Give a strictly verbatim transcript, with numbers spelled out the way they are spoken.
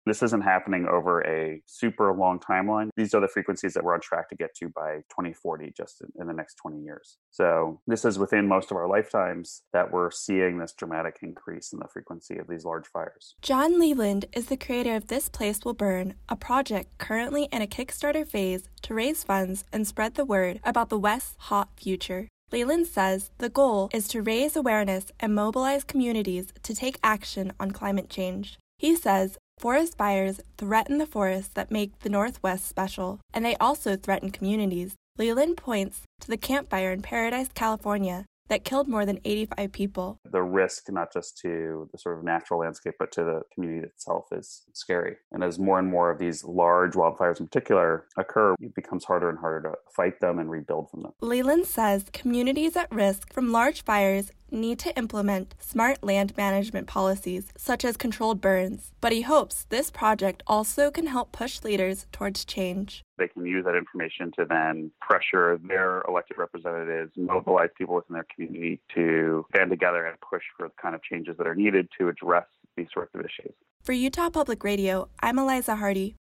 This isn't happening over a super long timeline. These are the frequencies that we're on track to get to by twenty forty, just in, in the next twenty years. So this is within most of our lifetimes that we're seeing this dramatic increase in the frequency of these large fires. John Leland is the creator of This Place Will Burn, a project currently in a Kickstarter phase to raise funds and spread the word about the West's hot future. Leland says the goal is to raise awareness and mobilize communities to take action on climate change. He says forest fires threaten the forests that make the Northwest special, and they also threaten communities. Leland points to the Camp Fire in Paradise, California, that killed more than eighty-five people. The risk, not just to the sort of natural landscape, but to the community itself is scary. And as more and more of these large wildfires in particular occur, it becomes harder and harder to fight them and rebuild from them. Leland says communities at risk from large fires need to implement smart land management policies, such as controlled burns. But he hopes this project also can help push leaders towards change. They can use that information to then pressure their elected representatives, mobilize people within their community to band together and push for the kind of changes that are needed to address these sorts of issues. For Utah Public Radio, I'm Eliza Hardy.